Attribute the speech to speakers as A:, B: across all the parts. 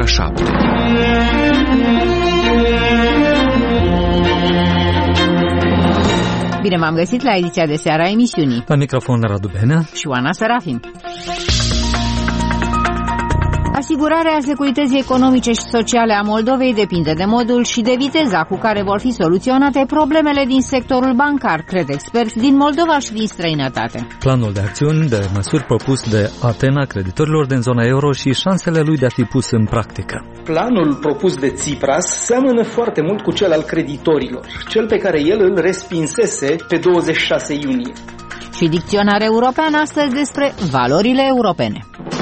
A: ora 7.
B: Bine v-am găsit la ediția de seară a emisiunii.
C: La microfon Radu Benea
B: și Oana Serafim. Asigurarea securității economice și sociale a Moldovei depinde de modul și de viteza cu care vor fi soluționate problemele din sectorul bancar, cred experți din Moldova și din străinătate.
C: Planul de acțiuni, de măsuri propus de Atena creditorilor din zona euro și șansele lui de a fi pus în practică.
D: Planul propus de Tsipras seamănă foarte mult cu cel al creditorilor, cel pe care el îl respinsese pe 26 iunie.
B: Și dicționar european astăzi despre valorile europene.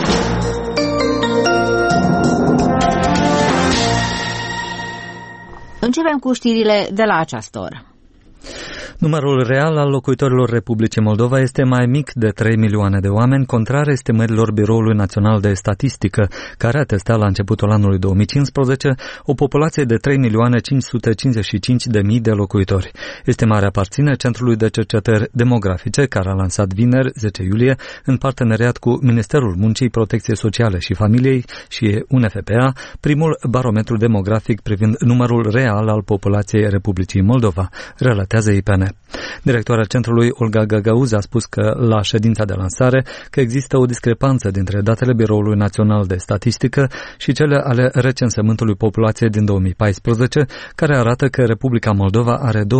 B: Începem cu știrile de la această oră.
C: Numărul real al locuitorilor Republicii Moldova este mai mic de 3 milioane de oameni, contrar estimărilor Biroului Național de Statistică, care atesta la începutul anului 2015 o populație de 3.555.000 de locuitori. Estimarea aparține Centrului de Cercetări Demografice, care a lansat vineri, 10 iulie, în parteneriat cu Ministerul Muncii, Protecției Sociale și Familiei și UNFPA, primul barometru demografic privind numărul real al populației Republicii Moldova, relatează IPN. Directoarea centrului, Olga Gagauz, a spus că la ședința de lansare că există o discrepanță dintre datele Biroului Național de Statistică și cele ale recensământului populației din 2014, care arată că Republica Moldova are 2.913.000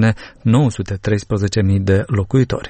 C: de locuitori.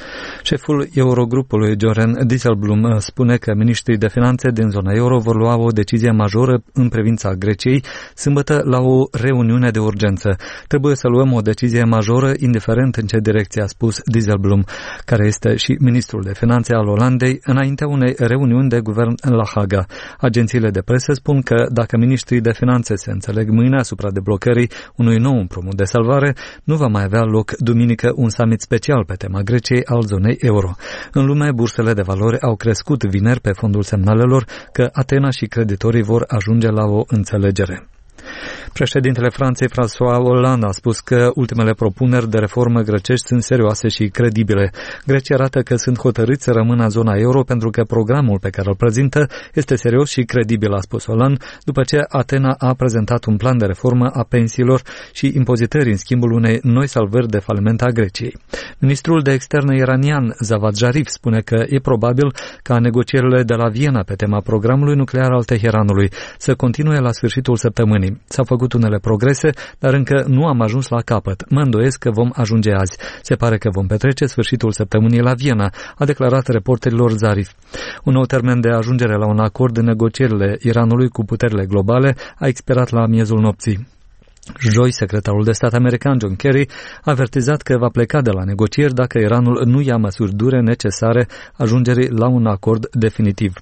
C: Șeful Eurogrupului, Göran Dijsselbloem, spune că miniștrii de finanțe din zona euro vor lua o decizie majoră în privința Greciei sâmbătă la o reuniune de urgență. Trebuie să luăm o decizie majoră, indiferent în ce direcție, a spus Dijsselbloem, care este și ministrul de finanțe al Olandei, înaintea unei reuniuni de guvern la Haga. Agențiile de presă spun că dacă miniștrii de finanțe se înțeleg mâine asupra deblocării unui nou împrumut de salvare, nu va mai avea loc duminică un summit special pe tema Greciei al zonei euro. În lume, bursele de valori au crescut vineri pe fondul semnalelor că Atena și creditorii vor ajunge la o înțelegere. Președintele Franței, François Hollande, a spus că ultimele propuneri de reformă grecești sunt serioase și credibile. Grecii arată că sunt hotărâți să rămână în zona euro pentru că programul pe care îl prezintă este serios și credibil, a spus Hollande, după ce Atena a prezentat un plan de reformă a pensiilor și impozitării în schimbul unei noi salvări de faliment a Greciei. Ministrul de externe iranian, Javad Zarif, spune că e probabil ca negocierile de la Viena pe tema programului nuclear al Teheranului să continue la sfârșitul săptămânii. S-au făcut unele progrese, dar încă nu am ajuns la capăt. Mă îndoiesc că vom ajunge azi. Se pare că vom petrece sfârșitul săptămânii la Viena, a declarat reporterilor Zarif. Un nou termen de ajungere la un acord în negocierile Iranului cu puterile globale a expirat la miezul nopții. Joi, secretarul de stat american John Kerry a avertizat că va pleca de la negocieri dacă Iranul nu ia măsuri dure necesare ajungerii la un acord definitiv.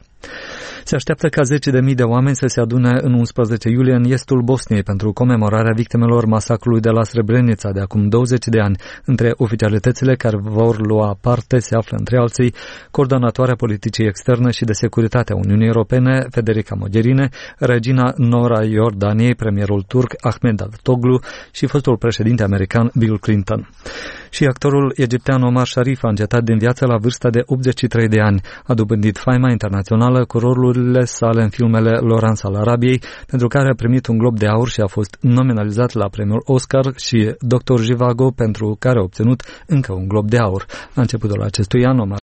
C: Se așteaptă ca 10.000 de oameni să se adune în 11 iulie în estul Bosniei pentru comemorarea victimelor masacrului de la Srebrenica de acum 20 de ani. Între oficialitățile care vor lua parte se află, între alții, coordonatoarea politicii externe și de securitate a Uniunii Europene, Federica Mogherini, regina Nora Iordaniei, premierul turc Ahmed Davutoglu și fostul președinte american Bill Clinton. Și actorul egiptean Omar Sharif a încetat din viață la vârsta de 83 de ani. A dobândit faima internațională cu rolurile sale în filmele Lawrence al Arabiei, pentru care a primit un Glob de Aur și a fost nominalizat la premiul Oscar, și Dr. Zhivago, pentru care a obținut încă un Glob de Aur. La începutul acestui an, Omar